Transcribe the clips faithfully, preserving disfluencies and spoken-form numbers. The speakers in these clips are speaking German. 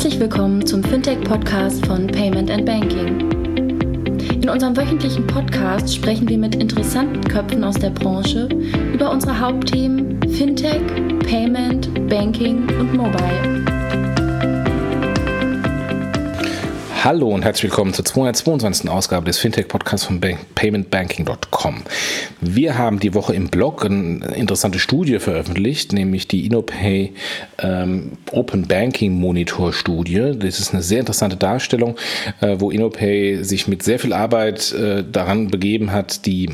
Herzlich willkommen zum Fintech-Podcast von Payment and Banking. In unserem wöchentlichen Podcast sprechen wir mit interessanten Köpfen aus der Branche über unsere Hauptthemen Fintech, Payment, Banking und Mobile. Hallo und herzlich willkommen zur zweihundertzweiundzwanzigsten Ausgabe des Fintech-Podcasts von payment banking dot com. Wir haben die Woche im Blog eine interessante Studie veröffentlicht, nämlich die InnoPay ähm, Open Banking Monitor Studie. Das ist eine sehr interessante Darstellung, äh, wo InnoPay sich mit sehr viel Arbeit äh, daran begeben hat, die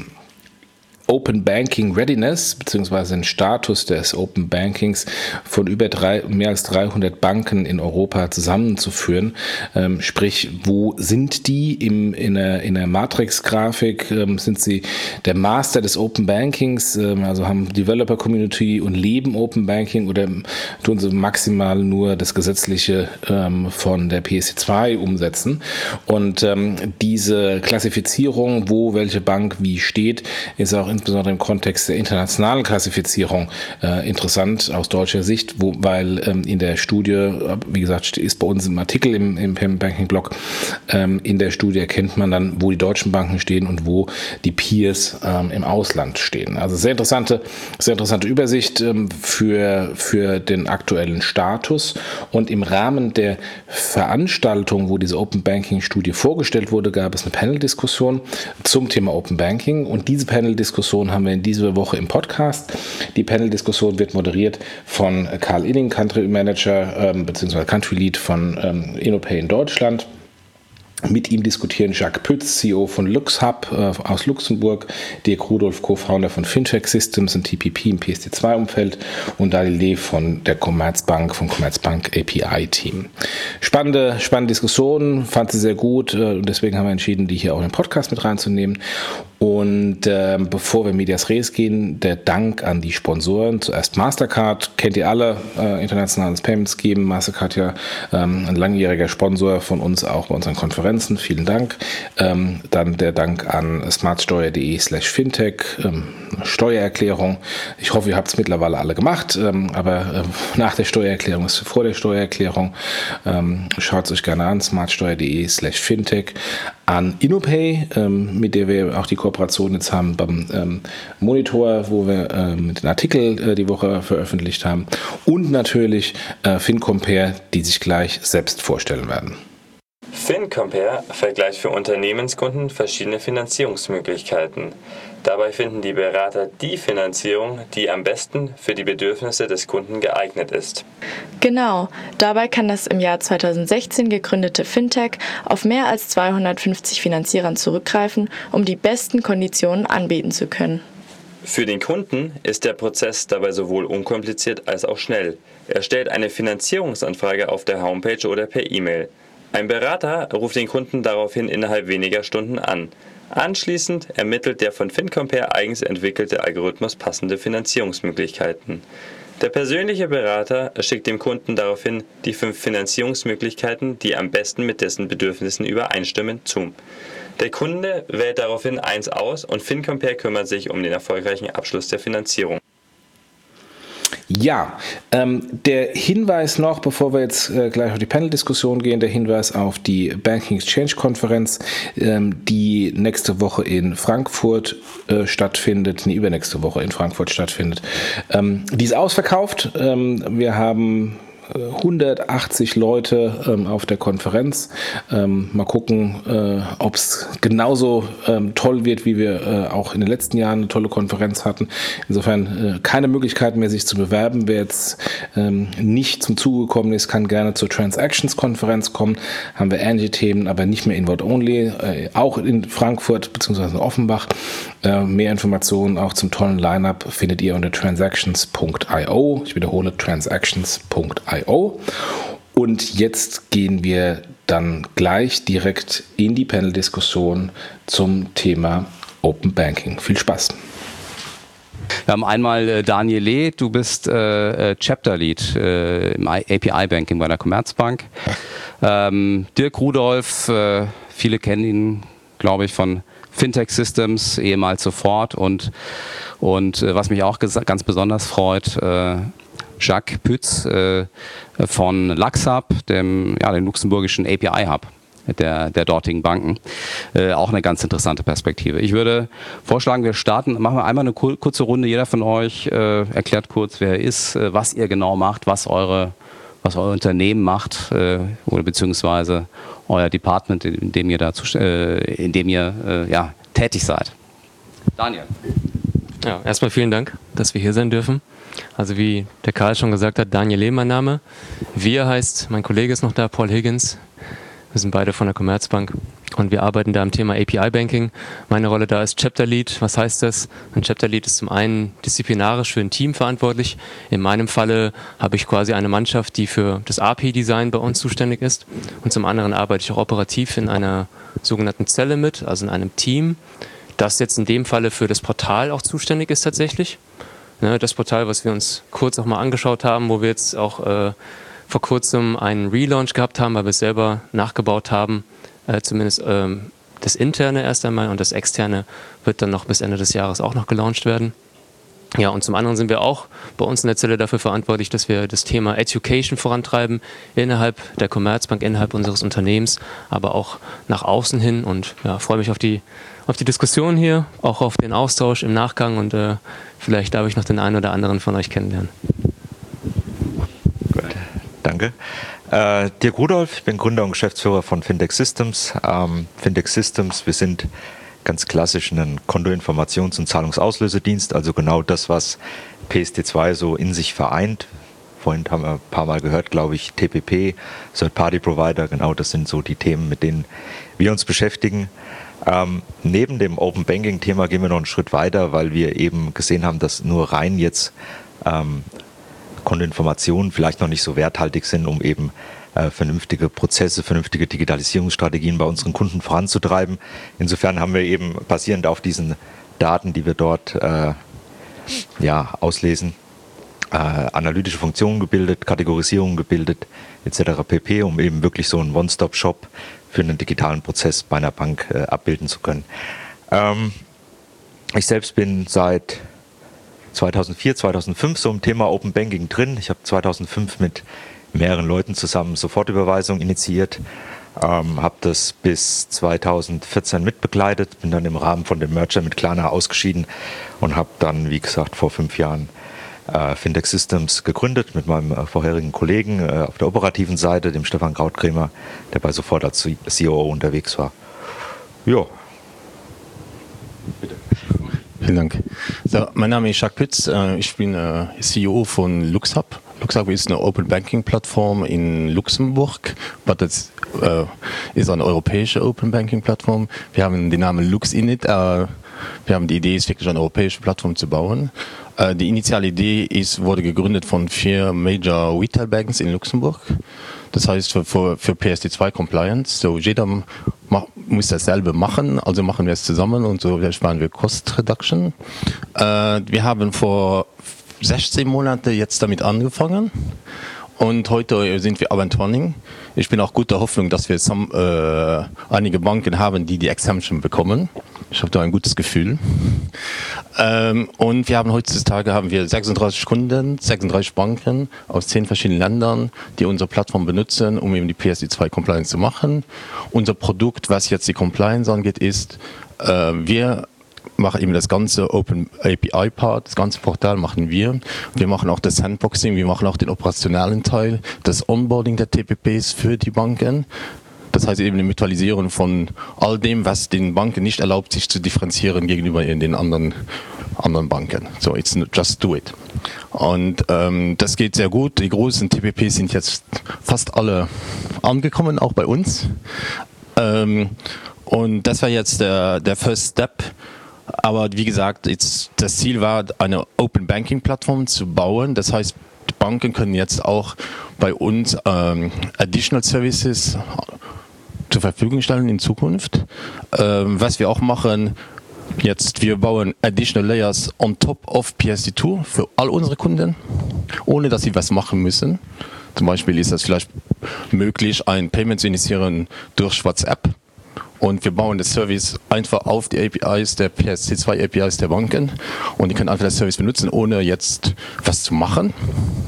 Open Banking Readiness bzw. den Status des Open Bankings von über drei, mehr als dreihundert Banken in Europa zusammenzuführen. Ähm, sprich, wo sind die im, in der, in der Matrix-Grafik? Ähm, sind sie der Master des Open Bankings, ähm, also haben Developer Community und leben Open Banking, oder tun sie maximal nur das Gesetzliche ähm, von der P S C zwei umsetzen? Und ähm, diese Klassifizierung, wo welche Bank wie steht, ist auch insbesondere im Kontext der internationalen Klassifizierung äh, interessant aus deutscher Sicht, wo, weil ähm, in der Studie, wie gesagt, ist bei uns im Artikel im, im Payment Banking Blog, ähm, in der Studie erkennt man dann, wo die deutschen Banken stehen und wo die Peers ähm, im Ausland stehen. Also sehr interessante, sehr interessante Übersicht ähm, für, für den aktuellen Status. Und im Rahmen der Veranstaltung, wo diese Open Banking Studie vorgestellt wurde, gab es eine Panel-Diskussion zum Thema Open Banking, und diese Panel-Diskussion haben wir in dieser Woche im Podcast. Die Panel-Diskussion wird moderiert von Karl Inning, Country Manager ähm, bzw. Country Lead von ähm, InnoPay in Deutschland. Mit ihm diskutieren Jacques Pütz, C E O von LuxHub äh, aus Luxemburg, Dirk Rudolph, Co-Founder von Fintech Systems und T P P im P S C zwei Umfeld, und Dali Lee von der Commerzbank, vom Commerzbank A P I-Team. Spannende, spannende Diskussion, fand sie sehr gut, äh, und deswegen haben wir entschieden, die hier auch in den Podcast mit reinzunehmen. Und äh, bevor wir in Medias Res gehen, der Dank an die Sponsoren. Zuerst Mastercard, kennt ihr alle, äh, internationales Payment Scheme. Mastercard ja ähm, ein langjähriger Sponsor von uns, auch bei unseren Konferenzen. Vielen Dank. Ähm, dann der Dank an smartsteuer.de slash fintech, ähm, Steuererklärung. Ich hoffe, ihr habt es mittlerweile alle gemacht, ähm, aber äh, nach der Steuererklärung ist vor der Steuererklärung. Ähm, Schaut es euch gerne an, smartsteuer.de slash fintech. An InnoPay, ähm, mit der wir auch die Kooperation jetzt haben beim ähm, Monitor, wo wir ähm, mit den Artikel äh, die Woche veröffentlicht haben, und natürlich äh, FinCompare, die sich gleich selbst vorstellen werden. FinCompare vergleicht für Unternehmenskunden verschiedene Finanzierungsmöglichkeiten. Dabei finden die Berater die Finanzierung, die am besten für die Bedürfnisse des Kunden geeignet ist. Genau, dabei kann das im Jahr zweitausendsechzehn gegründete Fintech auf mehr als zweihundertfünfzig Finanzierern zurückgreifen, um die besten Konditionen anbieten zu können. Für den Kunden ist der Prozess dabei sowohl unkompliziert als auch schnell. Er stellt eine Finanzierungsanfrage auf der Homepage oder per E-Mail. Ein Berater ruft den Kunden daraufhin innerhalb weniger Stunden an. Anschließend ermittelt der von FinCompare eigens entwickelte Algorithmus passende Finanzierungsmöglichkeiten. Der persönliche Berater schickt dem Kunden daraufhin die fünf Finanzierungsmöglichkeiten, die am besten mit dessen Bedürfnissen übereinstimmen, zu. Der Kunde wählt daraufhin eins aus, und FinCompare kümmert sich um den erfolgreichen Abschluss der Finanzierung. Ja, ähm, der Hinweis noch, bevor wir jetzt äh, gleich auf die Panel-Diskussion gehen, der Hinweis auf die Banking Exchange-Konferenz, ähm, die nächste Woche in Frankfurt äh, stattfindet, nee, übernächste Woche in Frankfurt stattfindet. Ähm, die ist ausverkauft. Ähm, wir haben hundertachtzig Leute ähm, auf der Konferenz. Ähm, mal gucken, äh, ob es genauso ähm, toll wird, wie wir äh, auch in den letzten Jahren eine tolle Konferenz hatten. Insofern äh, keine Möglichkeit mehr, sich zu bewerben. Wer jetzt ähm, nicht zum Zuge gekommen ist, kann gerne zur Transactions-Konferenz kommen. Haben wir ähnliche Themen, aber nicht mehr Invite-Only. Äh, auch in Frankfurt bzw. in Offenbach. Äh, mehr Informationen auch zum tollen Line-Up findet ihr unter transactions punkt io. Ich wiederhole, transactions punkt io. Und jetzt gehen wir dann gleich direkt in die Panel-Diskussion zum Thema Open Banking. Viel Spaß! Wir haben einmal äh, Daniel Lee, du bist äh, Chapter Lead äh, im A P I-Banking bei der Commerzbank. Ähm, Dirk Rudolph, äh, viele kennen ihn, glaube ich, von Fintech Systems, ehemals Sofort, und, und äh, was mich auch ges- ganz besonders freut, äh, Jacques Pütz äh, von LuxHub, dem, ja, dem luxemburgischen A P I-Hub der, der dortigen Banken. Äh, auch eine ganz interessante Perspektive. Ich würde vorschlagen, wir starten, machen wir einmal eine kurze Runde. Jeder von euch äh, erklärt kurz, wer er ist, äh, was ihr genau macht, was eure, was euer Unternehmen macht äh, oder beziehungsweise euer Department, in dem ihr, dazu, äh, in dem ihr äh, ja, tätig seid. Daniel. Ja, erstmal vielen Dank, dass wir hier sein dürfen. Also wie der Karl schon gesagt hat, Daniel Leh mein Name. Wir heißt, mein Kollege ist noch da, Paul Higgins. Wir sind beide von der Commerzbank und wir arbeiten da am Thema A P I-Banking. Meine Rolle da ist Chapter Lead. Was heißt das? Ein Chapter Lead ist zum einen disziplinarisch für ein Team verantwortlich. In meinem Falle habe ich quasi eine Mannschaft, die für das A P I-Design bei uns zuständig ist. Und zum anderen arbeite ich auch operativ in einer sogenannten Zelle mit, also in einem Team, das jetzt in dem Falle für das Portal auch zuständig ist tatsächlich. Das Portal, was wir uns kurz auch mal angeschaut haben, wo wir jetzt auch äh, vor kurzem einen Relaunch gehabt haben, weil wir es selber nachgebaut haben, äh, zumindest ähm, das Interne erst einmal und das Externe wird dann noch bis Ende des Jahres auch noch gelauncht werden. Ja, und zum anderen sind wir auch bei uns in der Zelle dafür verantwortlich, dass wir das Thema Education vorantreiben, innerhalb der Commerzbank, innerhalb unseres Unternehmens, aber auch nach außen hin und ja, freue mich auf die, auf die Diskussion hier, auch auf den Austausch im Nachgang und äh, vielleicht darf ich noch den einen oder anderen von euch kennenlernen. Danke. Äh, Dirk Rudolph, ich bin Gründer und Geschäftsführer von Fintech Systems. Ähm, Fintech Systems, wir sind ganz klassisch ein Kontoinformations- und Zahlungsauslösedienst, also genau das, was P S T zwei so in sich vereint. Vorhin haben wir ein paar Mal gehört, glaube ich, T P P, Third-Party-Provider, genau das sind so die Themen, mit denen wir uns beschäftigen. Ähm, neben dem Open Banking-Thema gehen wir noch einen Schritt weiter, weil wir eben gesehen haben, dass nur rein jetzt ähm, Kontoinformationen vielleicht noch nicht so werthaltig sind, um eben äh, vernünftige Prozesse, vernünftige Digitalisierungsstrategien bei unseren Kunden voranzutreiben. Insofern haben wir eben basierend auf diesen Daten, die wir dort äh, ja, auslesen, äh, analytische Funktionen gebildet, Kategorisierungen gebildet et cetera pp., um eben wirklich so einen One-Stop-Shop für einen digitalen Prozess bei einer Bank äh, abbilden zu können. Ähm, ich selbst bin seit zweitausendvier, zweitausendfünf so im Thema Open Banking drin. Ich habe zweitausendfünf mit mehreren Leuten zusammen Sofortüberweisung initiiert, ähm, habe das bis zweitausendvierzehn mitbegleitet, bin dann im Rahmen von dem Merger mit Klarna ausgeschieden und habe dann, wie gesagt, vor fünf Jahren äh, Fintech Systems gegründet mit meinem äh, vorherigen Kollegen äh, auf der operativen Seite, dem Stefan Krautkrämer, der bei Sofort als C O O unterwegs war. Ja. Bitte. Vielen Dank. So, mein Name ist Jacques Pütz, ich bin C E O von LuxHub. LuxHub ist eine Open Banking Plattform in Luxemburg, aber das äh, ist eine europäische Open Banking Plattform. Wir haben den Namen LuxInit. Äh, wir haben die Idee, ist wirklich eine europäische Plattform zu bauen. Äh, die initiale Idee ist, wurde gegründet von vier Major Retail Banks in Luxemburg. Das heißt für, für, für P S T zwei Compliance. So jeder mach, muss dasselbe machen, also machen wir es zusammen und so sparen wir Cost Reduction. Äh, wir haben vor sechzehn Monaten jetzt damit angefangen und heute sind wir aber in Turning. Ich bin auch guter Hoffnung, dass wir some, äh, einige Banken haben, die die Exemption bekommen. Ich habe da ein gutes Gefühl. Ähm, und wir haben heutzutage haben wir sechsunddreißig Kunden, sechsunddreißig Banken aus zehn verschiedenen Ländern, die unsere Plattform benutzen, um eben die P S T zwei Compliance zu machen. Unser Produkt, was jetzt die Compliance angeht, ist, äh, wir machen eben das ganze Open A P I-Part, das ganze Portal machen wir. Wir machen auch das Sandboxing, wir machen auch den operationalen Teil, das Onboarding der T P Ps für die Banken. Das heißt eben die Mutualisierung von all dem, was den Banken nicht erlaubt, sich zu differenzieren gegenüber den anderen, anderen Banken. So, it's just do it. Und ähm, das geht sehr gut. Die großen T P Ps sind jetzt fast alle angekommen, auch bei uns. Ähm, und das war jetzt der, der First Step. Aber wie gesagt, jetzt, das Ziel war, eine Open Banking Plattform zu bauen. Das heißt, die Banken können jetzt auch bei uns ähm, Additional Services zur Verfügung stellen in Zukunft. Ähm, was wir auch machen, jetzt, wir bauen Additional Layers on top of P S T zwei für all unsere Kunden, ohne dass sie was machen müssen. Zum Beispiel ist es vielleicht möglich, ein Payment zu initiieren durch WhatsApp. Und wir bauen das Service einfach auf die A P Is der P S T zwei A P Is der Banken und die können einfach das Service benutzen, ohne jetzt was zu machen.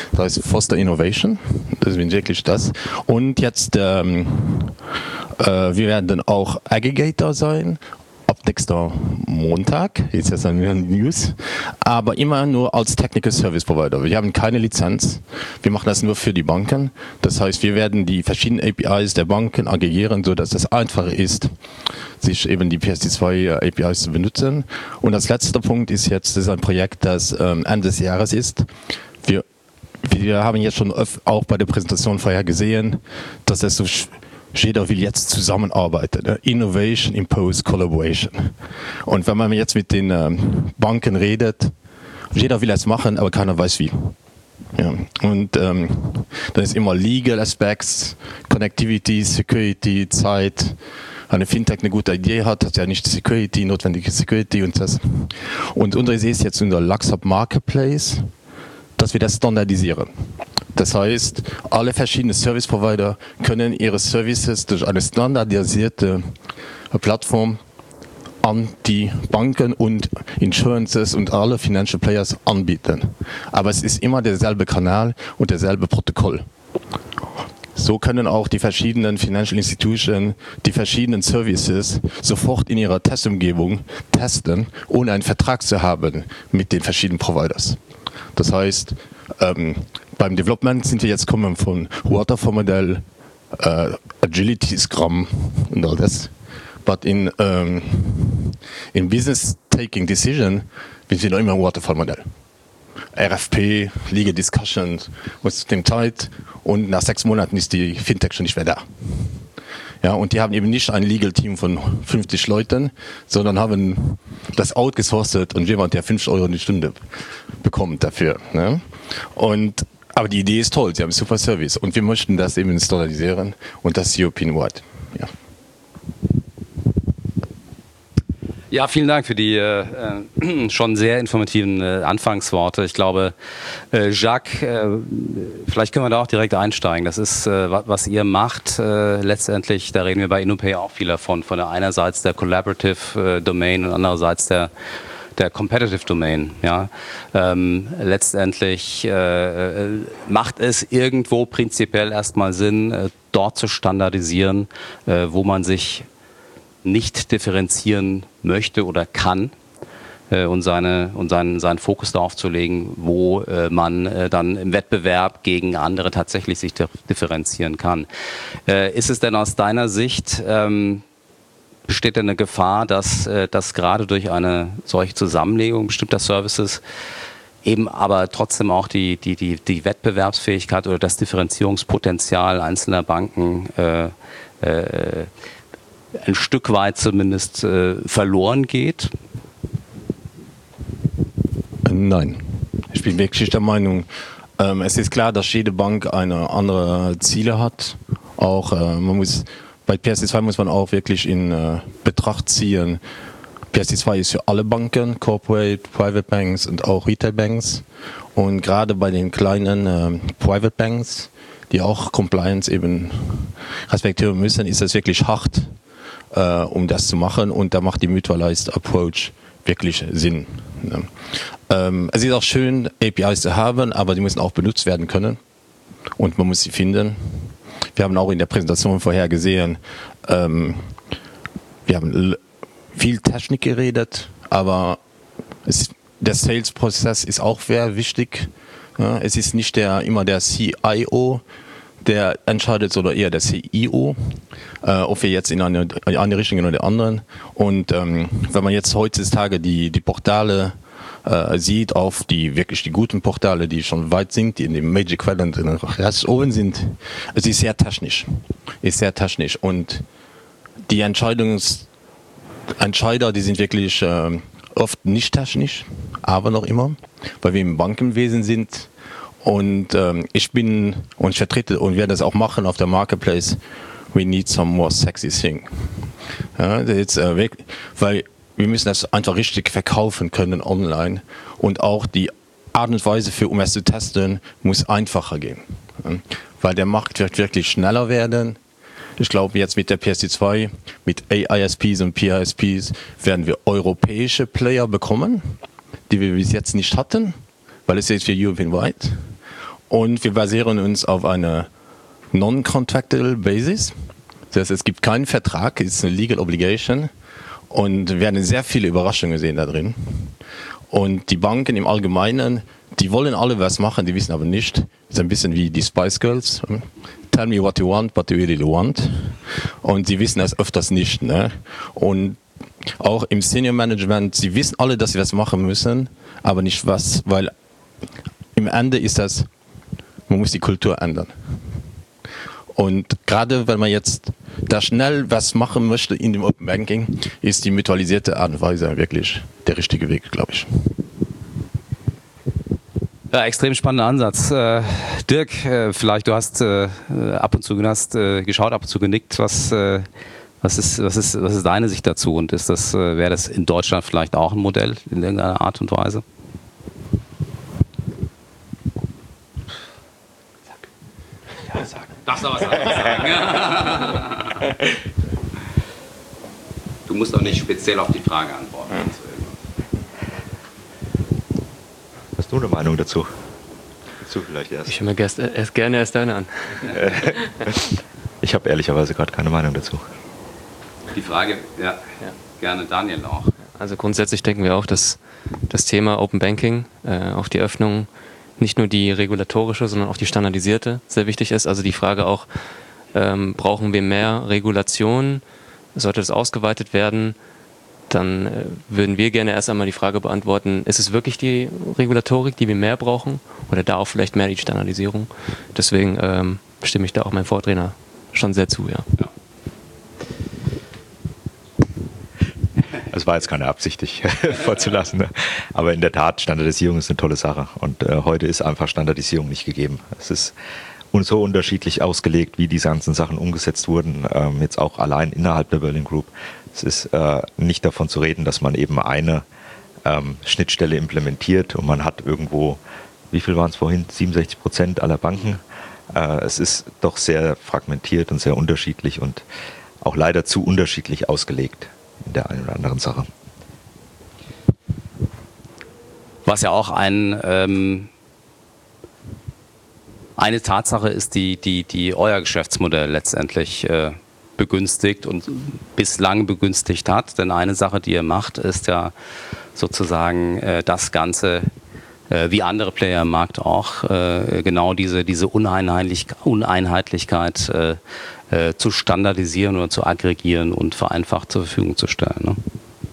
Das heißt Foster Innovation, das ist wirklich das. Und jetzt, ähm, äh, wir werden auch Aggregator sein, ab nächster Montag, jetzt ist das eine News, aber immer nur als Technical Service Provider. Wir haben keine Lizenz, wir machen das nur für die Banken. Das heißt, wir werden die verschiedenen A P Is der Banken aggregieren, sodass es einfacher ist, sich eben die P S C zwei A P Is zu benutzen. Und als letzter Punkt ist jetzt, das ist ein Projekt, das ähm, Ende des Jahres ist. Wir, wir haben jetzt schon auch bei der Präsentation vorher gesehen, dass es so jeder will jetzt zusammenarbeiten. Ne? Innovation impose Collaboration. Und wenn man jetzt mit den ähm, Banken redet, jeder will es machen, aber keiner weiß wie. Ja. Und ähm, dann ist immer Legal Aspects, Connectivity, Security, Zeit. Wenn eine Fintech eine gute Idee hat, hat ja nicht Security, notwendige Security und das. Und unsere Idee ist jetzt unser Luxhub Marketplace, dass wir das standardisieren. Das heißt, alle verschiedenen Service Provider können ihre Services durch eine standardisierte Plattform an die Banken und Insurances und alle Financial Players anbieten. Aber es ist immer derselbe Kanal und derselbe Protokoll. So können auch die verschiedenen Financial Institutions die verschiedenen Services sofort in ihrer Testumgebung testen, ohne einen Vertrag zu haben mit den verschiedenen Providers. Das heißt, ähm, beim Development sind wir jetzt kommen von Waterfall-Modell, äh, Agility, Scrum und all das. But in, ähm, in Business Taking Decision sind wir noch immer ein Waterfall-Modell. R F P, Legal Discussion, was dem Zeit und nach sechs Monaten ist die Fintech schon nicht mehr da. Ja, und die haben eben nicht ein Legal Team von fünfzig Leuten, sondern haben das outgesourcet und jemand, der fünf Euro die Stunde bekommt dafür. Ne? Und, aber die Idee ist toll, sie haben einen super Service und wir möchten das eben standardisieren und das European-wide. Ja. Ja, vielen Dank für die äh, schon sehr informativen äh, Anfangsworte. Ich glaube, äh, Jacques, äh, vielleicht können wir da auch direkt einsteigen. Das ist, äh, was ihr macht, äh, letztendlich, da reden wir bei InnoPay auch viel davon. Von der einerseits der Collaborative äh, Domain und andererseits der der Competitive Domain. Ja, ähm, letztendlich äh, macht es irgendwo prinzipiell erstmal Sinn, äh, dort zu standardisieren, äh, wo man sich nicht differenzieren möchte oder kann äh, und, seine, und seinen, seinen Fokus darauf zu legen, wo äh, man äh, dann im Wettbewerb gegen andere tatsächlich sich differenzieren kann. Äh, ist es denn aus deiner Sicht, ähm, besteht denn eine Gefahr, dass, äh, dass gerade durch eine solche Zusammenlegung bestimmter Services eben aber trotzdem auch die, die, die, die Wettbewerbsfähigkeit oder das Differenzierungspotenzial einzelner Banken äh, äh, ein Stück weit zumindest äh, verloren geht? Nein. Ich bin wirklich der Meinung, ähm, es ist klar, dass jede Bank eine andere Ziele hat. Auch äh, man muss, bei P S C zwei muss man auch wirklich in äh, Betracht ziehen, P S C zwei ist für alle Banken, Corporate, Private Banks und auch Retail Banks. Und gerade bei den kleinen äh, Private Banks, die auch Compliance eben respektieren müssen, ist es wirklich hart, Uh, um das zu machen, und da macht die Mutualized Approach wirklich Sinn. Ne? Ähm, es ist auch schön, A P Is zu haben, aber die müssen auch benutzt werden können und man muss sie finden. Wir haben auch in der Präsentation vorher gesehen, ähm, wir haben viel Technik geredet, aber es, der Sales-Prozess ist auch sehr wichtig. Ja? Es ist nicht der, immer der C I O, der entscheidet, oder eher der C I O, äh, ob wir jetzt in eine, eine Richtung gehen oder die anderen. Und ähm, wenn man jetzt heutzutage die, die Portale äh, sieht, auf die wirklich die guten Portale, die schon weit sind, die in dem Magic Quadrant rechts oben sind, es ist sehr technisch. Ist sehr technisch. Und die Entscheidungs Entscheider, die sind wirklich äh, oft nicht technisch, aber noch immer, weil wir im Bankenwesen sind. Und ähm, ich bin, und ich vertrete und werde das auch machen auf der Marketplace, we need some more sexy thing. Ja, jetzt, äh, weg, weil wir müssen das einfach richtig verkaufen können online, und auch die Art und Weise für, um es zu testen, muss einfacher gehen. Ja, weil der Markt wird wirklich schneller werden. Ich glaube, jetzt mit der P S C zwei, mit A I S Ps und P I S Ps werden wir europäische Player bekommen, die wir bis jetzt nicht hatten, weil es jetzt für European-wide. Und wir basieren uns auf einer non-contractual Basis. Das heißt, es gibt keinen Vertrag, es ist eine Legal Obligation. Und wir werden sehr viele Überraschungen sehen da drin. Und die Banken im Allgemeinen, die wollen alle was machen, die wissen aber nicht. Das ist ein bisschen wie die Spice Girls. Tell me what you want, but you really want. Und sie wissen das öfters nicht. Ne? Und auch im Senior Management, sie wissen alle, dass sie was machen müssen, aber nicht was, weil im Ende ist das, man muss die Kultur ändern. Und gerade wenn man jetzt da schnell was machen möchte in dem Open Banking, ist die mutualisierte Art und Weise wirklich der richtige Weg, glaube ich. Ja, extrem spannender Ansatz. Äh, Dirk, äh, vielleicht du hast äh, ab und zu hast, äh, geschaut, ab und zu genickt. Was, äh, was, ist, was, ist, was ist deine Sicht dazu? Und ist das, äh, wäre das in Deutschland vielleicht auch ein Modell in irgendeiner Art und Weise? Ja, sag. Darfst du was anderes sagen? Du musst auch nicht speziell auf die Frage antworten. Hast du eine Meinung dazu? Dazu vielleicht erst. Ich höre mir erst, erst gerne erst deine an. Ich habe ehrlicherweise gerade keine Meinung dazu. Die Frage, ja, ja, gerne Daniel auch. Also grundsätzlich denken wir auch, dass das Thema Open Banking, äh, auch die Öffnung, nicht nur die regulatorische, sondern auch die standardisierte sehr wichtig ist. Also die Frage auch, ähm, brauchen wir mehr Regulation? Sollte das ausgeweitet werden? Dann äh, würden wir gerne erst einmal die Frage beantworten, ist es wirklich die Regulatorik, die wir mehr brauchen? Oder da auch vielleicht mehr die Standardisierung? Deswegen ähm, stimme ich da auch meinem Vortrainer schon sehr zu, ja. ja. Es war jetzt keine Absicht, dich vorzulassen. Ne? Aber in der Tat, Standardisierung ist eine tolle Sache. Und äh, heute ist einfach Standardisierung nicht gegeben. Es ist so unterschiedlich ausgelegt, wie diese ganzen Sachen umgesetzt wurden. Ähm, jetzt auch allein innerhalb der Berlin Group. Es ist äh, nicht davon zu reden, dass man eben eine ähm, Schnittstelle implementiert und man hat irgendwo, wie viel waren es vorhin, siebenundsechzig Prozent aller Banken. Äh, es ist doch sehr fragmentiert und sehr unterschiedlich und auch leider zu unterschiedlich ausgelegt in der einen oder anderen Sache. Was ja auch ein, ähm, eine Tatsache ist, die, die, die euer Geschäftsmodell letztendlich äh, begünstigt und bislang begünstigt hat. Denn eine Sache, die ihr macht, ist ja sozusagen äh, das Ganze, äh, wie andere Player im Markt auch, äh, genau diese, diese Uneinheitlich Uneinheitlichkeit äh, äh, zu standardisieren oder zu aggregieren und vereinfacht zur Verfügung zu stellen. Ne?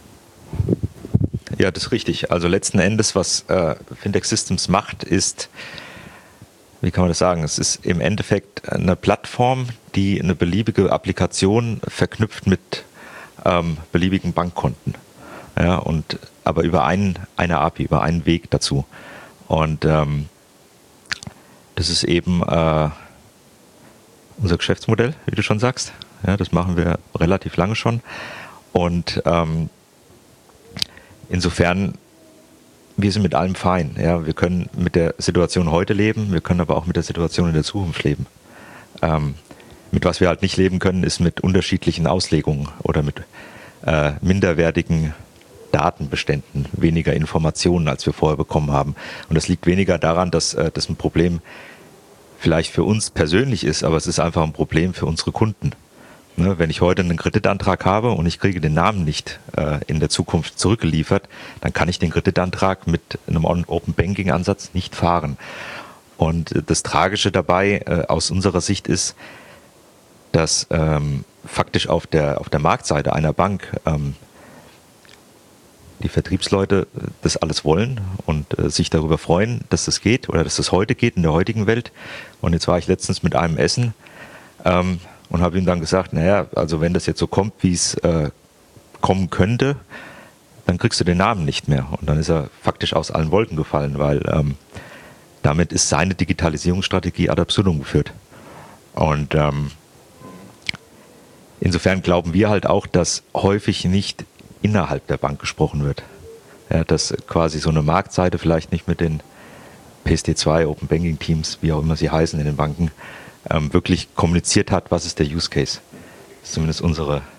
Ja, das ist richtig. Also letzten Endes, was äh, Fintech Systems macht, ist, wie kann man das sagen, es ist im Endeffekt eine Plattform, die eine beliebige Applikation verknüpft mit ähm, beliebigen Bankkonten. Ja, und, aber über einen, eine A P I, über einen Weg dazu. Und ähm, das ist eben äh, unser Geschäftsmodell, wie du schon sagst. Ja, das machen wir relativ lange schon. Und ähm, insofern, wir sind mit allem fein. Ja, wir können mit der Situation heute leben, wir können aber auch mit der Situation in der Zukunft leben. Ähm, mit was wir halt nicht leben können, ist mit unterschiedlichen Auslegungen oder mit äh, minderwertigen Datenbeständen, weniger Informationen, als wir vorher bekommen haben. Und das liegt weniger daran, dass äh, das ein Problem vielleicht für uns persönlich ist, aber es ist einfach ein Problem für unsere Kunden. Ne, wenn ich heute einen Kreditantrag habe und ich kriege den Namen nicht äh, in der Zukunft zurückgeliefert, dann kann ich den Kreditantrag mit einem Open Banking Ansatz nicht fahren. Und äh, das Tragische dabei äh, aus unserer Sicht ist, dass ähm, faktisch auf der, auf der Marktseite einer Bank ähm, die Vertriebsleute das alles wollen und äh, sich darüber freuen, dass das geht oder dass das heute geht in der heutigen Welt. Und jetzt war ich letztens mit einem Essen ähm, und habe ihm dann gesagt, naja, also wenn das jetzt so kommt, wie es äh, kommen könnte, dann kriegst du den Namen nicht mehr. Und dann ist er faktisch aus allen Wolken gefallen, weil ähm, damit ist seine Digitalisierungsstrategie ad absurdum geführt. Und ähm, insofern glauben wir halt auch, dass häufig nicht innerhalb der Bank gesprochen wird. Ja, dass quasi so eine Marktseite vielleicht nicht mit den P S T zwei, Open Banking Teams, wie auch immer sie heißen in den Banken, ähm, wirklich kommuniziert hat, was ist der Use Case. Das ist zumindest unsere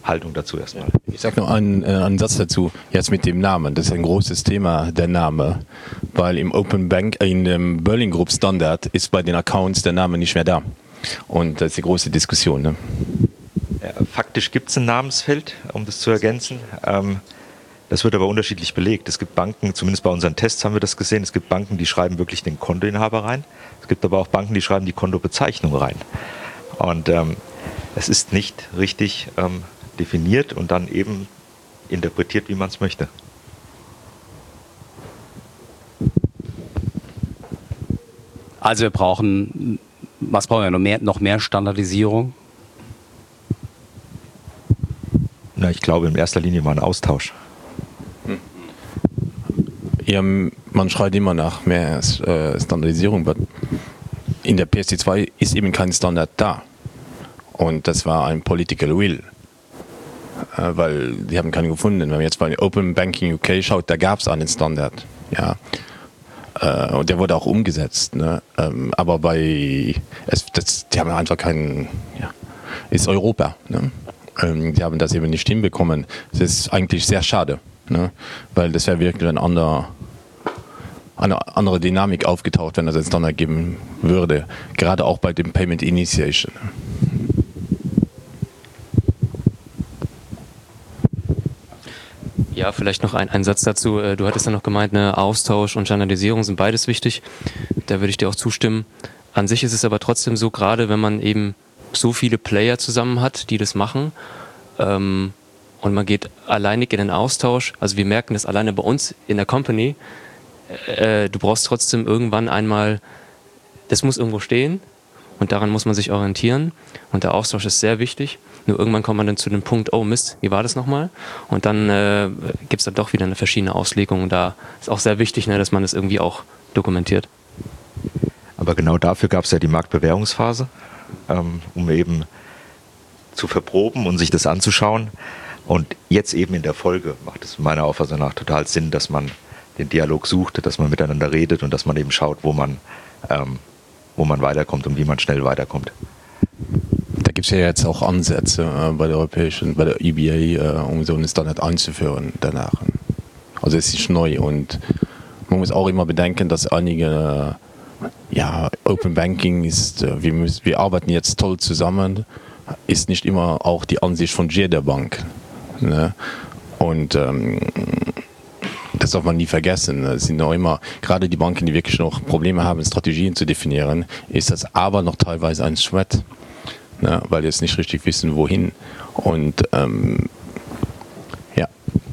Haltung dazu erstmal. Ich sage noch einen, äh, einen Satz dazu, jetzt mit dem Namen. Das ist ein großes Thema, der Name. Weil im Open Bank, in dem Berlin Group Standard ist bei den Accounts der Name nicht mehr da. Und das ist die große Diskussion. Ne? Ja, faktisch gibt es ein Namensfeld, um das zu ergänzen. Ähm, das wird aber unterschiedlich belegt. Es gibt Banken, zumindest bei unseren Tests haben wir das gesehen, es gibt Banken, die schreiben wirklich den Kontoinhaber rein. Es gibt aber auch Banken, die schreiben die Kontobezeichnung rein. Und ähm, es ist nicht richtig ähm, definiert und dann eben interpretiert, wie man es möchte. Also wir brauchen, was brauchen wir noch mehr, noch mehr Standardisierung? Na, ich glaube in erster Linie mal ein Austausch. Ja, man schreit immer nach mehr äh, Standardisierung, aber in der P S C zwei ist eben kein Standard da. Und das war ein Political Will. Äh, weil die haben keinen gefunden. Wenn man jetzt bei Open Banking U K schaut, da gab es einen Standard. Ja. Äh, und der wurde auch umgesetzt. Ne? Ähm, aber bei, es, das, die haben einfach keinen, ja, ist Europa. Ne? Ähm, die haben das eben nicht hinbekommen. Das ist eigentlich sehr schade. Ne? Weil das wäre wirklich ein anderer, eine andere Dynamik aufgetaucht, wenn es einen Standard geben würde. Gerade auch bei dem Payment Initiation. Ja, vielleicht noch ein, ein Satz dazu. Du hattest ja noch gemeint, ne, Austausch und Standardisierung sind beides wichtig. Da würde ich dir auch zustimmen. An sich ist es aber trotzdem so, gerade wenn man eben so viele Player zusammen hat, die das machen, ähm, und man geht alleinig in den Austausch, also wir merken das alleine bei uns in der Company, äh, du brauchst trotzdem irgendwann einmal, das muss irgendwo stehen und daran muss man sich orientieren und der Austausch ist sehr wichtig. Nur irgendwann kommt man dann zu dem Punkt, oh Mist, wie war das nochmal? Und dann äh, gibt es dann doch wieder eine verschiedene Auslegung und da ist auch sehr wichtig, ne, dass man das irgendwie auch dokumentiert. Aber genau dafür gab es ja die Marktbewährungsphase, ähm, um eben zu verproben und sich das anzuschauen. Und jetzt eben in der Folge macht es meiner Auffassung nach total Sinn, dass man den Dialog sucht, dass man miteinander redet und dass man eben schaut, wo man, ähm, wo man weiterkommt und wie man schnell weiterkommt. Da gibt es ja jetzt auch Ansätze äh, bei der europäischen, bei der E B A, äh, um so einen Standard einzuführen danach. Also es ist neu und man muss auch immer bedenken, dass einige, äh, ja, Open Banking ist, äh, wir, müssen, wir arbeiten jetzt toll zusammen, ist nicht immer auch die Ansicht von jeder Bank. Ne? Und ähm, das darf man nie vergessen. Es sind auch immer, gerade die Banken, die wirklich noch Probleme haben, Strategien zu definieren, ist das aber noch teilweise ein Sweat, ne? Weil die jetzt nicht richtig wissen, wohin. Und ähm, ja.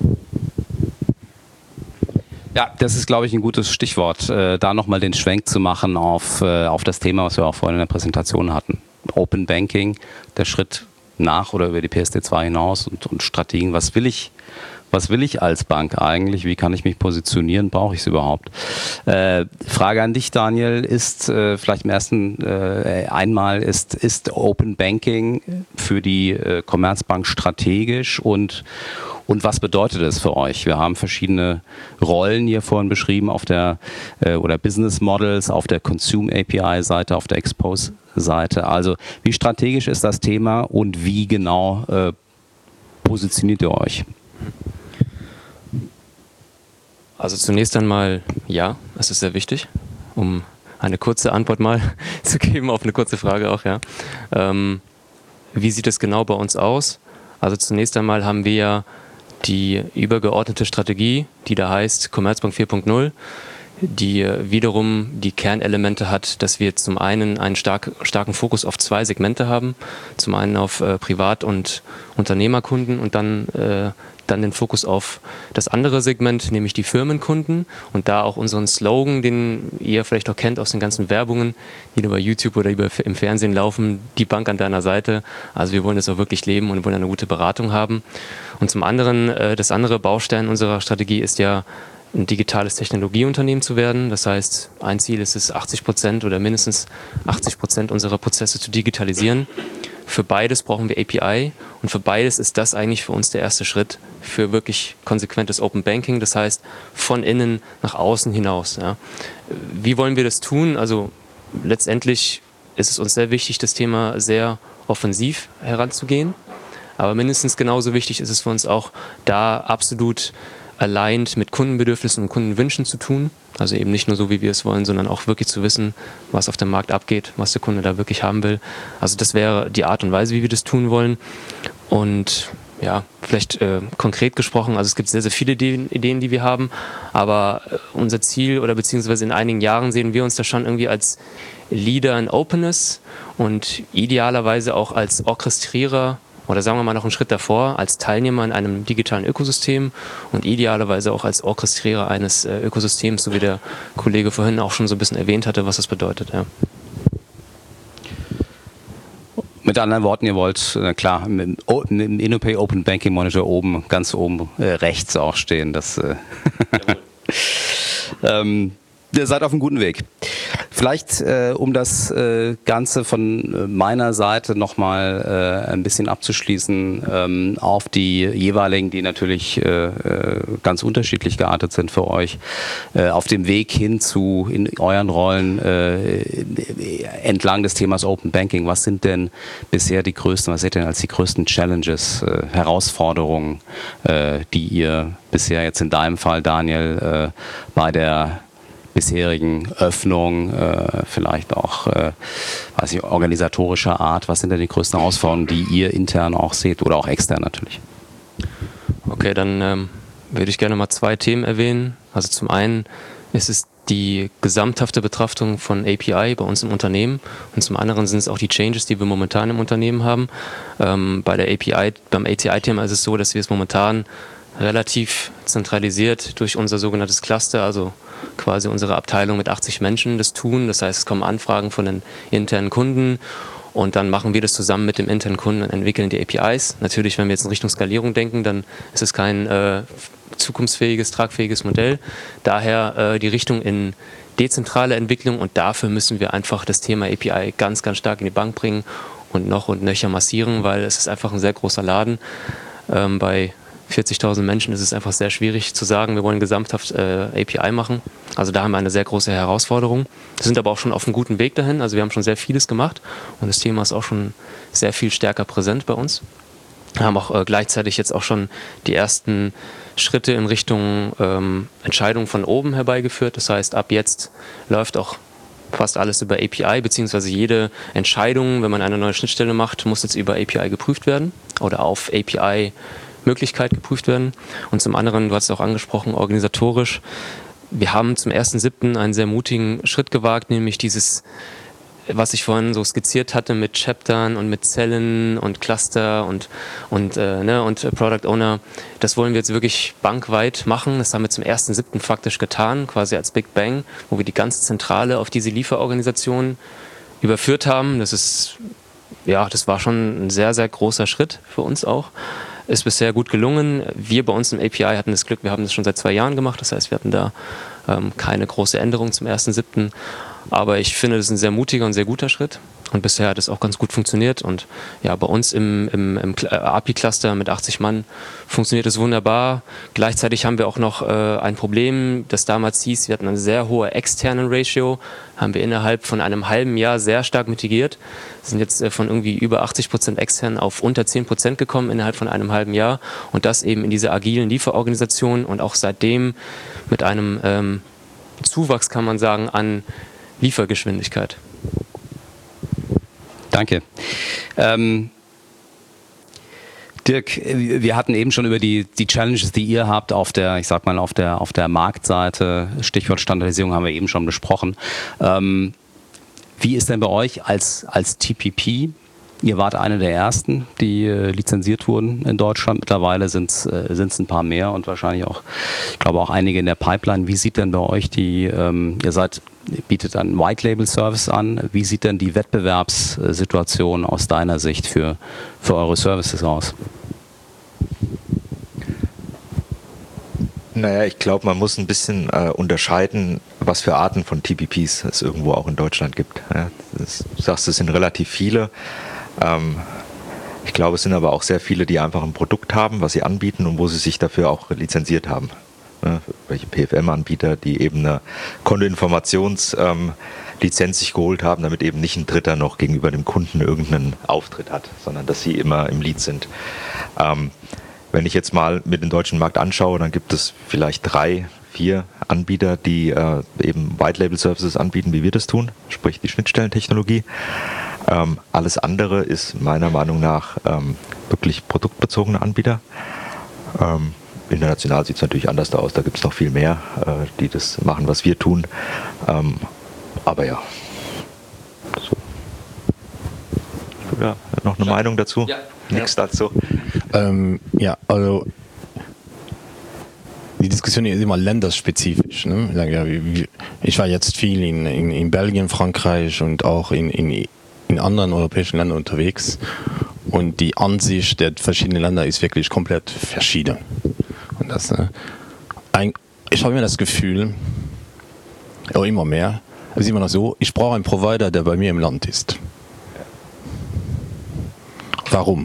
Ja, das ist, glaube ich, ein gutes Stichwort, äh, da nochmal den Schwenk zu machen auf, äh, auf das Thema, was wir auch vorhin in der Präsentation hatten. Open Banking, der Schritt nach oder über die P S D zwei hinaus und, und Strategien. Was will ich, was will ich als Bank eigentlich? Wie kann ich mich positionieren? Brauche ich es überhaupt? Äh, Frage an dich, Daniel, ist äh, vielleicht im ersten äh, einmal, ist, ist Open Banking für die äh, Commerzbank strategisch und Und was bedeutet es für euch? Wir haben verschiedene Rollen hier vorhin beschrieben auf der äh, oder Business Models auf der Consume A P I-Seite, auf der Expose-Seite. Also wie strategisch ist das Thema und wie genau äh, positioniert ihr euch? Also zunächst einmal ja, es ist sehr wichtig, um eine kurze Antwort mal zu geben auf eine kurze Frage auch. Ja. Ähm, wie sieht es genau bei uns aus? Also zunächst einmal haben wir ja die übergeordnete Strategie, die da heißt Commerzbank vier Punkt null, die wiederum die Kernelemente hat, dass wir zum einen einen stark, starken Fokus auf zwei Segmente haben, zum einen auf äh, Privat- und Unternehmerkunden und dann, äh, dann den Fokus auf das andere Segment, nämlich die Firmenkunden und da auch unseren Slogan, den ihr vielleicht auch kennt aus den ganzen Werbungen, die über YouTube oder über, im Fernsehen laufen, die Bank an deiner Seite. Also wir wollen das auch wirklich leben und wollen eine gute Beratung haben. Und zum anderen, äh, das andere Baustein unserer Strategie ist ja, ein digitales Technologieunternehmen zu werden. Das heißt, ein Ziel ist es, achtzig Prozent oder mindestens achtzig Prozent unserer Prozesse zu digitalisieren. Für beides brauchen wir A P I und für beides ist das eigentlich für uns der erste Schritt für wirklich konsequentes Open Banking. Das heißt, von innen nach außen hinaus. Ja. Wie wollen wir das tun? Also letztendlich ist es uns sehr wichtig, das Thema sehr offensiv heranzugehen. Aber mindestens genauso wichtig ist es für uns auch, da absolut aligned mit Kundenbedürfnissen und Kundenwünschen zu tun. Also eben nicht nur so, wie wir es wollen, sondern auch wirklich zu wissen, was auf dem Markt abgeht, was der Kunde da wirklich haben will. Also das wäre die Art und Weise, wie wir das tun wollen. Und ja, vielleicht äh, konkret gesprochen, also es gibt sehr, sehr viele Ideen, Ideen, die wir haben, aber äh, unser Ziel oder beziehungsweise in einigen Jahren sehen wir uns da schon irgendwie als Leader in Openness und idealerweise auch als Orchestrierer oder sagen wir mal noch einen Schritt davor, als Teilnehmer in einem digitalen Ökosystem und idealerweise auch als Orchestrierer eines äh, Ökosystems, so wie der Kollege vorhin auch schon so ein bisschen erwähnt hatte, was das bedeutet. Ja. Mit anderen Worten, ihr wollt, na klar, im InnoPay Open Banking Monitor oben, ganz oben äh, rechts auch stehen. Das, äh ähm, ihr seid auf einem guten Weg. Vielleicht, äh, um das äh, Ganze von meiner Seite nochmal äh, ein bisschen abzuschließen, ähm, auf die jeweiligen, die natürlich äh, ganz unterschiedlich geartet sind für euch, äh, auf dem Weg hin zu in euren Rollen äh, entlang des Themas Open Banking. Was sind denn bisher die größten, was seht ihr denn als die größten Challenges, äh, Herausforderungen, äh, die ihr bisher jetzt in deinem Fall, Daniel, äh, bei der bisherigen Öffnung, äh, vielleicht auch äh, weiß ich, organisatorischer Art, was sind denn die größten Herausforderungen, die ihr intern auch seht oder auch extern natürlich? Okay, dann ähm, würde ich gerne mal zwei Themen erwähnen. Also zum einen ist es die gesamthafte Betrachtung von A P I bei uns im Unternehmen und zum anderen sind es auch die Changes, die wir momentan im Unternehmen haben. Ähm, bei der A P I, beim A T I-Thema ist es so, dass wir es momentan relativ zentralisiert durch unser sogenanntes Cluster, also quasi unsere Abteilung mit achtzig Menschen das tun. Das heißt, es kommen Anfragen von den internen Kunden und dann machen wir das zusammen mit dem internen Kunden und entwickeln die A P Is. Natürlich, wenn wir jetzt in Richtung Skalierung denken, dann ist es kein äh, zukunftsfähiges, tragfähiges Modell. Daher äh, die Richtung in dezentrale Entwicklung und dafür müssen wir einfach das Thema A P I ganz, ganz stark in die Bank bringen und noch und nöcher massieren, weil es ist einfach ein sehr großer Laden. Ähm, bei vierzigtausend Menschen ist es einfach sehr schwierig zu sagen, wir wollen gesamthaft äh, A P I machen. Also da haben wir eine sehr große Herausforderung. Wir sind aber auch schon auf einem guten Weg dahin. Also wir haben schon sehr vieles gemacht und das Thema ist auch schon sehr viel stärker präsent bei uns. Wir haben auch äh, gleichzeitig jetzt auch schon die ersten Schritte in Richtung ähm, Entscheidungen von oben herbeigeführt. Das heißt, ab jetzt läuft auch fast alles über A P I, beziehungsweise jede Entscheidung, wenn man eine neue Schnittstelle macht, muss jetzt über A P I geprüft werden oder auf A P I Möglichkeit geprüft werden. Und zum anderen, du hast es auch angesprochen, organisatorisch. Wir haben zum ersten siebten einen sehr mutigen Schritt gewagt, nämlich dieses, was ich vorhin so skizziert hatte mit Chaptern und mit Zellen und Cluster und, und, äh, ne, und Product Owner. Das wollen wir jetzt wirklich bankweit machen. Das haben wir zum ersten siebten faktisch getan, quasi als Big Bang, wo wir die ganze Zentrale auf diese Lieferorganisation überführt haben. Das ist, ja, das war schon ein sehr, sehr großer Schritt für uns auch. Ist bisher gut gelungen. Wir bei uns im A P I hatten das Glück, wir haben das schon seit zwei Jahren gemacht. Das heißt, wir hatten da ähm, keine große Änderung zum ersten siebten Aber ich finde, das ist ein sehr mutiger und sehr guter Schritt. Und bisher hat es auch ganz gut funktioniert. Und ja, bei uns im, im, im A P I-Cluster mit achtzig Mann funktioniert es wunderbar. Gleichzeitig haben wir auch noch äh, ein Problem, das damals hieß, wir hatten eine sehr hohe externen Ratio, haben wir innerhalb von einem halben Jahr sehr stark mitigiert. Wir sind jetzt äh, von irgendwie über achtzig Prozent extern auf unter zehn Prozent gekommen innerhalb von einem halben Jahr. Und das eben in dieser agilen Lieferorganisation und auch seitdem mit einem ähm, Zuwachs, kann man sagen, an Liefergeschwindigkeit. Danke. Ähm, Dirk, wir hatten eben schon über die, die Challenges, die ihr habt auf der, ich sag mal, auf der, auf der Marktseite, Stichwort Standardisierung haben wir eben schon besprochen. Ähm, wie ist denn bei euch als, als T P P? Ihr wart eine der ersten, die äh, lizenziert wurden in Deutschland. Mittlerweile sind es äh, ein paar mehr und wahrscheinlich auch, ich glaube auch einige in der Pipeline. Wie sieht denn bei euch die, ähm, ihr seid, bietet einen White-Label-Service an. Wie sieht denn die Wettbewerbssituation aus deiner Sicht für, für eure Services aus? Naja, ich glaube, man muss ein bisschen äh, unterscheiden, was für Arten von T P Ps es irgendwo auch in Deutschland gibt. Ja, das, du sagst, es sind relativ viele. Ähm, ich glaube, es sind aber auch sehr viele, die einfach ein Produkt haben, was sie anbieten und wo sie sich dafür auch lizenziert haben. Ja, welche P F M-Anbieter, die eben eine Kontoinformations- ähm, Lizenz sich geholt haben, damit eben nicht ein Dritter noch gegenüber dem Kunden irgendeinen Auftritt hat, sondern dass sie immer im Lead sind. Ähm, wenn ich jetzt mal mit dem deutschen Markt anschaue, dann gibt es vielleicht drei, vier Anbieter, die äh, eben White-Label-Services anbieten, wie wir das tun, sprich die Schnittstellentechnologie. Ähm, alles andere ist meiner Meinung nach ähm, wirklich produktbezogene Anbieter. Ähm, international sieht es natürlich anders aus, da gibt es noch viel mehr, äh, die das machen, was wir tun. Ähm, aber ja. So. Ja, noch eine ja. Meinung dazu? Ja. Nichts ja. dazu. Ähm, ja, also die Diskussion ist immer länderspezifisch. Ne? Ich war jetzt viel in, in, in Belgien, Frankreich und auch in, in, in anderen europäischen Ländern unterwegs. Und die Ansicht der verschiedenen Länder ist wirklich komplett verschieden. Und das, äh, ein, ich habe immer das Gefühl, auch immer mehr, es ist immer noch so, ich brauche einen Provider, der bei mir im Land ist. Warum?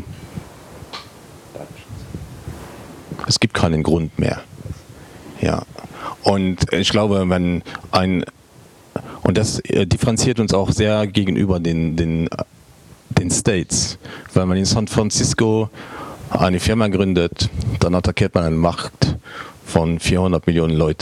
Es gibt keinen Grund mehr. Ja. Und ich glaube, wenn ein, und das differenziert uns auch sehr gegenüber den, den, den States. Wenn man in San Francisco eine Firma gründet, dann attackiert man einen Markt von vierhundert Millionen Leute.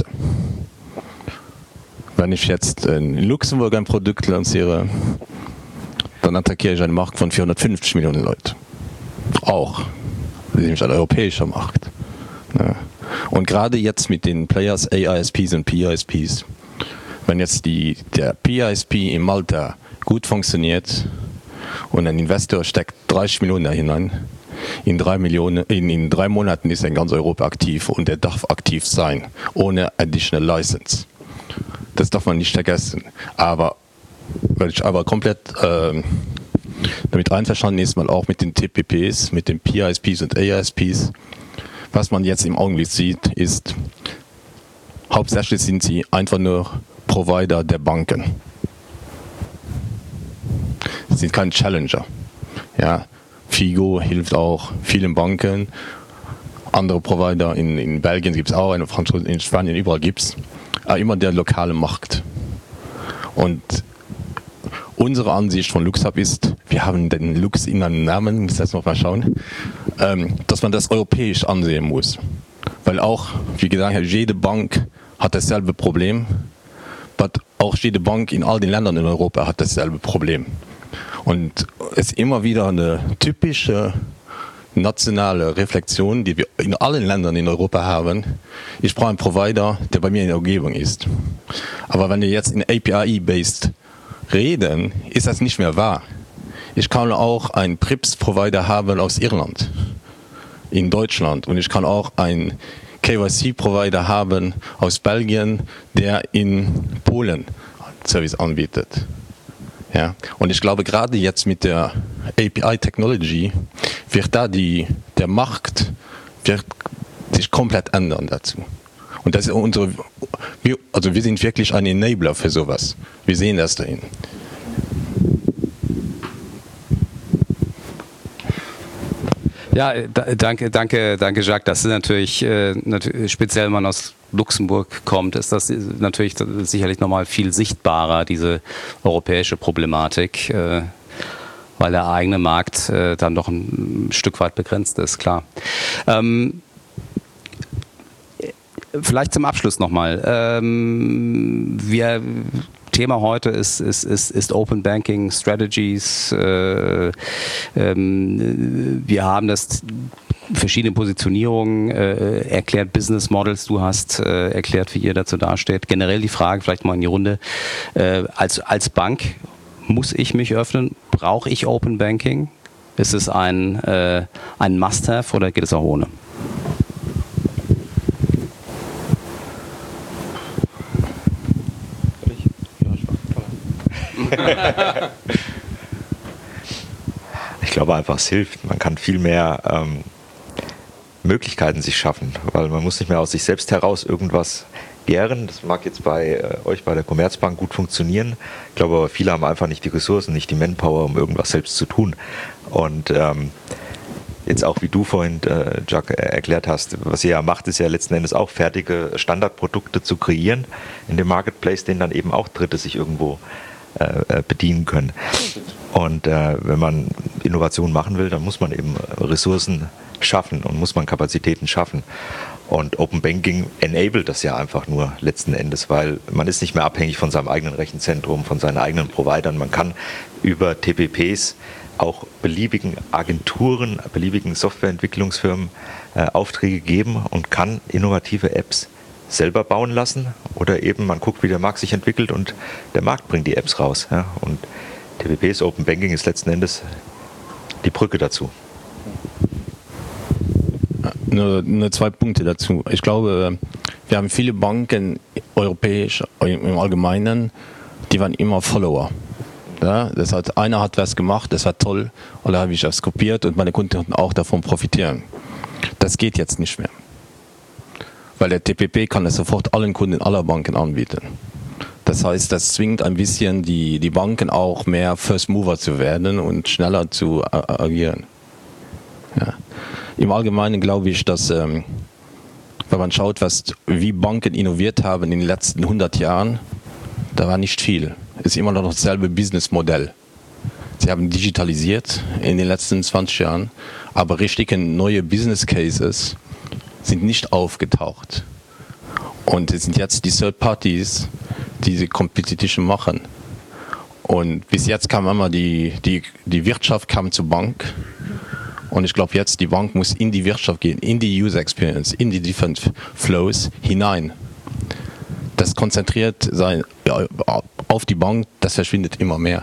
Wenn ich jetzt in Luxemburg ein Produkt lanciere, dann attackiere ich einen Markt von vierhundertfünfzig Millionen Leute. Auch. Das ist nämlich ein europäischer Markt. Ja. Und gerade jetzt mit den Players A I S Ps und P I S Ps, wenn jetzt die, der P I S P in Malta gut funktioniert und ein Investor steckt dreißig Millionen da hinein, in drei, Millionen, in, in drei Monaten ist er in ganz Europa aktiv und er darf aktiv sein, ohne additional license. Das darf man nicht vergessen. Aber weil ich aber komplett äh, damit einverstanden ist, mal auch mit den T P Ps, mit den P I S Ps und A I S Ps, was man jetzt im Augenblick sieht, ist, hauptsächlich sind sie einfach nur Provider der Banken. Sie sind kein Challenger. Ja, Figo hilft auch vielen Banken. Andere Provider in, in Belgien gibt es auch, in Franzosen, in Spanien, überall gibt es. Aber immer der lokale Markt. Und unsere Ansicht von LuxHub ist, wir haben den Lux in einem Namen, muss jetzt noch mal schauen, ähm, dass man das europäisch ansehen muss. Weil auch, wie gesagt, jede Bank hat dasselbe Problem, aber auch jede Bank in all den Ländern in Europa hat dasselbe Problem. Und es ist immer wieder eine typische nationale Reflexion, die wir in allen Ländern in Europa haben. Ich brauche einen Provider, der bei mir in der Umgebung ist. Aber wenn wir jetzt in A P I-based reden, ist das nicht mehr wahr. Ich kann auch einen P R I P S-Provider haben aus Irland, in Deutschland. Und ich kann auch einen K Y C-Provider haben aus Belgien, der in Polen Service anbietet. Ja, und ich glaube, gerade jetzt mit der A P I-Technology wird da die, der Markt wird sich komplett ändern dazu. Und das ist unsere, wir, also wir sind wirklich ein Enabler für sowas. Wir sehen das dahin. Ja, danke, danke, danke, Jacques. Das ist natürlich, äh, natürlich speziell, wenn man aus Luxemburg kommt, ist das natürlich sicherlich nochmal viel sichtbarer, diese europäische Problematik, äh, weil der eigene Markt äh, dann doch ein Stück weit begrenzt ist, klar. Ähm, vielleicht zum Abschluss nochmal. Ähm, wir Thema heute ist, ist, ist, ist Open Banking Strategies. Äh, ähm, wir haben das verschiedene Positionierungen äh, erklärt, Business Models. Du hast äh, erklärt, wie ihr dazu dasteht. Generell die Frage, vielleicht mal in die Runde. Äh, als, als Bank muss ich mich öffnen? Brauche ich Open Banking? Ist es ein, äh, ein Must-Have oder geht es auch ohne? Ich glaube einfach, es hilft. Man kann viel mehr ähm, Möglichkeiten sich schaffen, weil man muss nicht mehr aus sich selbst heraus irgendwas gären. Das mag jetzt bei äh, euch bei der Commerzbank gut funktionieren. Ich glaube aber, viele haben einfach nicht die Ressourcen, nicht die Manpower, um irgendwas selbst zu tun. Und ähm, jetzt auch, wie du vorhin, äh, Jacques, erklärt hast, was ihr ja macht, ist ja letzten Endes auch fertige Standardprodukte zu kreieren in dem Marketplace, den dann eben auch Dritte sich irgendwo äh, bedienen können. Und äh, wenn man Innovation machen will, dann muss man eben Ressourcen schaffen und muss man Kapazitäten schaffen. Und Open Banking enabled das ja einfach nur letzten Endes, weil man ist nicht mehr abhängig von seinem eigenen Rechenzentrum, von seinen eigenen Providern. Man kann über T P Ps auch beliebigen Agenturen, beliebigen Softwareentwicklungsfirmen äh, Aufträge geben und kann innovative Apps selber bauen lassen. Oder eben man guckt, wie der Markt sich entwickelt und der Markt bringt die Apps raus. Ja? Und T P Ps, Open Banking ist letzten Endes die Brücke dazu. Nur, nur zwei Punkte dazu. Ich glaube, wir haben viele Banken, europäisch im Allgemeinen, die waren immer Follower. Ja, das hat, einer hat was gemacht, das war toll, und da habe ich das kopiert und meine Kunden konnten auch davon profitieren. Das geht jetzt nicht mehr. Weil der T P P kann es sofort allen Kunden aller Banken anbieten. Das heißt, das zwingt ein bisschen die, die Banken auch mehr First Mover zu werden und schneller zu agieren. Ja. Im Allgemeinen glaube ich, dass, ähm, wenn man schaut, was, wie Banken innoviert haben in den letzten hundert Jahren, da war nicht viel. Es ist immer noch dasselbe Businessmodell. Sie haben digitalisiert in den letzten zwanzig Jahren, aber richtige neue Business Cases sind nicht aufgetaucht. Und es sind jetzt die Third Parties, die die Competition machen. Und bis jetzt kam immer die, die, die Wirtschaft kam zur Bank. Und ich glaube jetzt, die Bank muss in die Wirtschaft gehen, in die User Experience, in die Different Flows hinein. Das konzentriert sein, ja, auf die Bank, das verschwindet immer mehr.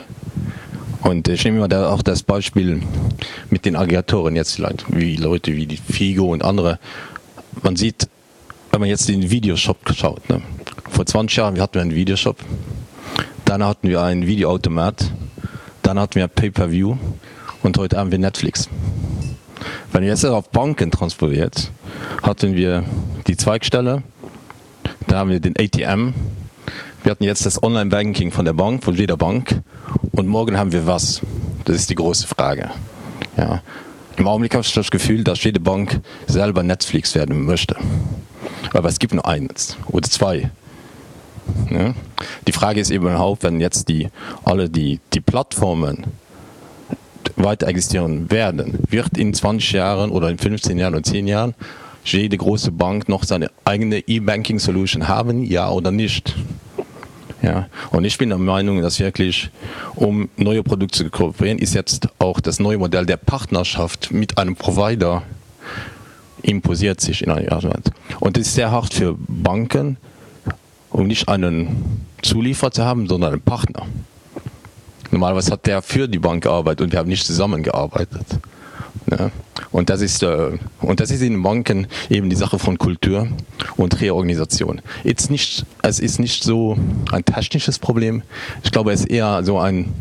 Und ich nehme da auch das Beispiel mit den Aggregatoren jetzt, wie Leute wie die Figo und andere. Man sieht, wenn man jetzt den Videoshop schaut, ne? Vor zwanzig Jahren hatten wir einen Videoshop, dann hatten wir einen Videoautomat, dann hatten wir Pay-Per-View und heute haben wir Netflix. Wenn ihr jetzt auf Banken transportiert, hatten wir die Zweigstelle, da haben wir den A T M, wir hatten jetzt das Online-Banking von der Bank, von jeder Bank, und morgen haben wir was? Das ist die große Frage. Ja. Im Augenblick habe ich das Gefühl, dass jede Bank selber Netflix werden möchte. Aber es gibt nur eins oder zwei. Ja. Die Frage ist eben überhaupt, wenn jetzt die, alle die, die Plattformen weiter existieren werden, wird in zwanzig Jahren oder in fünfzehn Jahren oder zehn Jahren jede große Bank noch seine eigene E-Banking-Solution haben, ja oder nicht? Ja. Und ich bin der Meinung, dass wirklich, um neue Produkte zu kooperieren, ist jetzt auch das neue Modell der Partnerschaft mit einem Provider imposiert sich in einer Art. Und das ist sehr hart für Banken, um nicht einen Zulieferer zu haben, sondern einen Partner. Normalerweise hat der für die Bank gearbeitet und wir haben nicht zusammengearbeitet. Ja. Und das ist, äh, und das ist in den Banken eben die Sache von Kultur und Reorganisation. It's nicht, es ist nicht so ein technisches Problem. Ich glaube, es ist eher so ein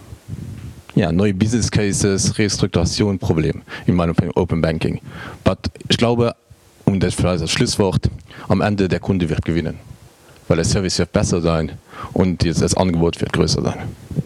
ja, neue Business Cases, Restrukturation Problem in meinem Open Banking. But ich glaube, und das vielleicht das Schlusswort, am Ende der Kunde wird gewinnen. Weil der Service wird besser sein und das Angebot wird größer sein.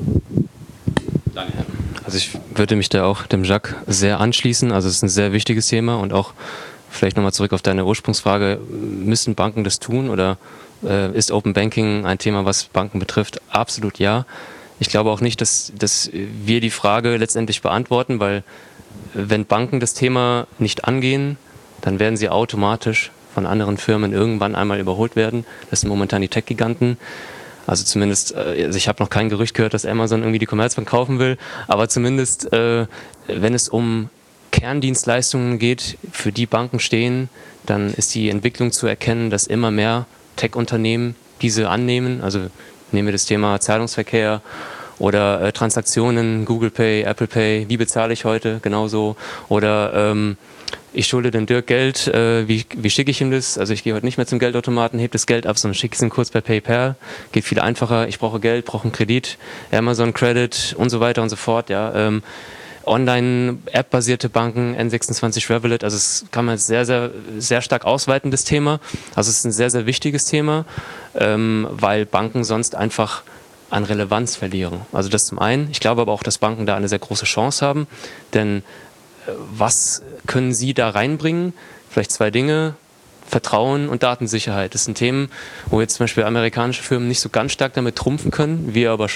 Also ich würde mich da auch dem Jacques sehr anschließen. Also es ist ein sehr wichtiges Thema und auch vielleicht nochmal zurück auf deine Ursprungsfrage, müssen Banken das tun oder äh, ist Open Banking ein Thema, was Banken betrifft? Absolut ja. Ich glaube auch nicht, dass, dass wir die Frage letztendlich beantworten, weil wenn Banken das Thema nicht angehen, dann werden sie automatisch von anderen Firmen irgendwann einmal überholt werden. Das sind momentan die Tech-Giganten. Also zumindest, also ich habe noch kein Gerücht gehört, dass Amazon irgendwie die Commerzbank kaufen will, aber zumindest, äh, wenn es um Kerndienstleistungen geht, für die Banken stehen, dann ist die Entwicklung zu erkennen, dass immer mehr Tech-Unternehmen diese annehmen. Also nehmen wir das Thema Zahlungsverkehr oder äh, Transaktionen, Google Pay, Apple Pay, wie bezahle ich heute, genauso. Oder ähm, ich schulde dem Dirk Geld, äh, wie, wie schicke ich ihm das? Also ich gehe heute nicht mehr zum Geldautomaten, hebe das Geld ab, sondern schicke es ihm kurz per PayPal. Geht viel einfacher, ich brauche Geld, brauche einen Kredit, Amazon Credit und so weiter und so fort. Ja. Ähm, Online-App-basierte Banken, N sechsundzwanzig Revolut, also es kann man sehr, sehr, sehr stark ausweiten, das Thema. Also es ist ein sehr, sehr wichtiges Thema, ähm, weil Banken sonst einfach an Relevanz verlieren. Also das zum einen. Ich glaube aber auch, dass Banken da eine sehr große Chance haben, denn was können Sie da reinbringen? Vielleicht zwei Dinge, Vertrauen und Datensicherheit. Das sind Themen, wo jetzt zum Beispiel amerikanische Firmen nicht so ganz stark damit trumpfen können, wir aber schon.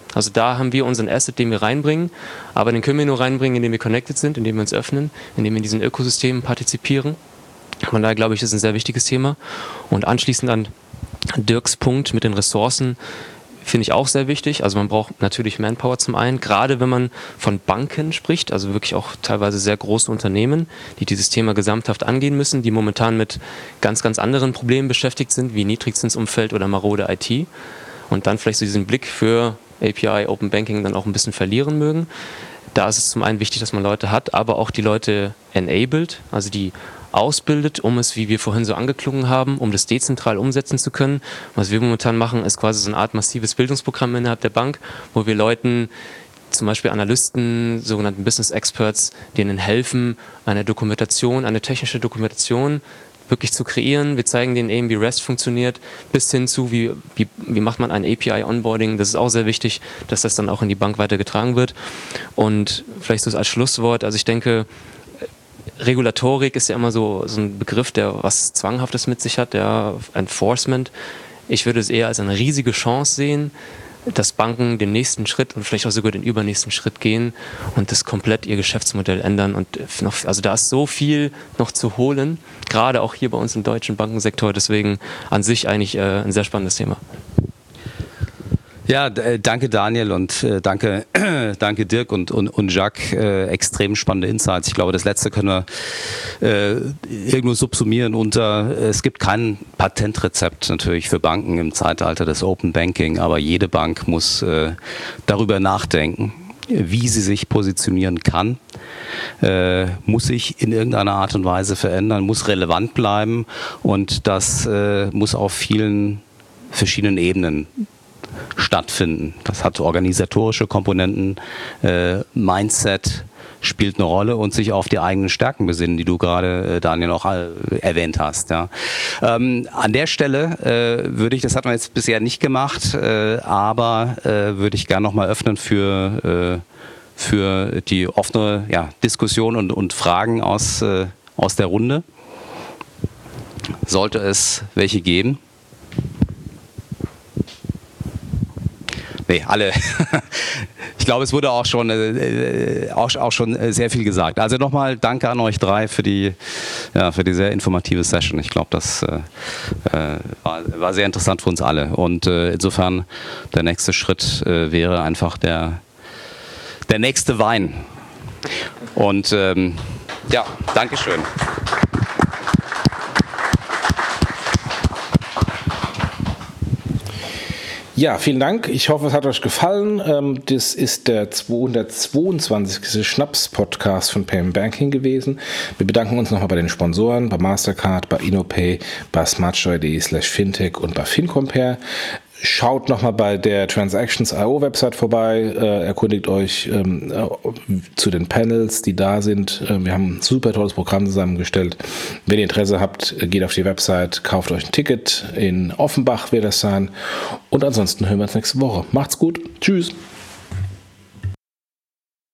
Also da haben wir unseren Asset, den wir reinbringen, aber den können wir nur reinbringen, indem wir connected sind, indem wir uns öffnen, indem wir in diesen Ökosystemen partizipieren. Von daher glaube ich, das ist ein sehr wichtiges Thema. Und anschließend an Dirks Punkt mit den Ressourcen, finde ich auch sehr wichtig. Also man braucht natürlich Manpower zum einen, gerade wenn man von Banken spricht, also wirklich auch teilweise sehr große Unternehmen, die dieses Thema gesamthaft angehen müssen, die momentan mit ganz, ganz anderen Problemen beschäftigt sind, wie Niedrigzinsumfeld oder marode I T und dann vielleicht so diesen Blick für A P I, Open Banking dann auch ein bisschen verlieren mögen. Da ist es zum einen wichtig, dass man Leute hat, aber auch die Leute enabled, also die ausbildet, um es, wie wir vorhin so angeklungen haben, um das dezentral umsetzen zu können. Was wir momentan machen, ist quasi so eine Art massives Bildungsprogramm innerhalb der Bank, wo wir Leuten, zum Beispiel Analysten, sogenannten Business Experts, denen helfen, eine Dokumentation, eine technische Dokumentation wirklich zu kreieren. Wir zeigen denen eben, wie REST funktioniert, bis hin zu, wie, wie, wie macht man ein A P I-Onboarding. Das ist auch sehr wichtig, dass das dann auch in die Bank weitergetragen wird. Und vielleicht so als Schlusswort, also ich denke, Regulatorik ist ja immer so, so ein Begriff, der was Zwanghaftes mit sich hat, der Enforcement. Ich würde es eher als eine riesige Chance sehen, dass Banken den nächsten Schritt und vielleicht auch sogar den übernächsten Schritt gehen und das komplett ihr Geschäftsmodell ändern. Und noch, also da ist so viel noch zu holen, gerade auch hier bei uns im deutschen Bankensektor. Deswegen an sich eigentlich äh, ein sehr spannendes Thema. Ja, d- danke Daniel und äh, danke, danke Dirk und, und, und Jacques. Äh, extrem spannende Insights. Ich glaube, das letzte können wir äh, irgendwo subsumieren unter, es gibt kein Patentrezept natürlich für Banken im Zeitalter des Open Banking, aber jede Bank muss äh, darüber nachdenken, wie sie sich positionieren kann, äh, muss sich in irgendeiner Art und Weise verändern, muss relevant bleiben und das äh, muss auf vielen verschiedenen Ebenen stattfinden. Das hat organisatorische Komponenten, äh, Mindset spielt eine Rolle und sich auf die eigenen Stärken besinnen, die du gerade, äh, Daniel, auch äh, erwähnt hast. Ja. Ähm, an der Stelle äh, würde ich, das hat man jetzt bisher nicht gemacht, äh, aber äh, würde ich gerne nochmal öffnen für, äh, für die offene ja, Diskussion und, und Fragen aus, äh, aus der Runde. Sollte es welche geben? Nee, alle. Ich glaube, es wurde auch schon, äh, auch, auch schon sehr viel gesagt. Also nochmal danke an euch drei für die, ja, für die sehr informative Session. Ich glaube, das äh, war, war sehr interessant für uns alle. Und äh, insofern der nächste Schritt äh, wäre einfach der, der nächste Wein. Und ähm, ja, Dankeschön. Ja, vielen Dank. Ich hoffe, es hat euch gefallen. Das ist der zweihundertzweiundzwanzigste Schnaps-Podcast von Payment Banking gewesen. Wir bedanken uns nochmal bei den Sponsoren, bei Mastercard, bei InnoPay, bei smartsteuer.de slash fintech und bei FinCompare. Schaut nochmal bei der Transactions Punkt io Website vorbei, äh, erkundigt euch ähm, äh, zu den Panels, die da sind. Äh, wir haben ein super tolles Programm zusammengestellt. Wenn ihr Interesse habt, geht auf die Website, kauft euch ein Ticket. In Offenbach wird das sein. Und ansonsten hören wir uns nächste Woche. Macht's gut. Tschüss.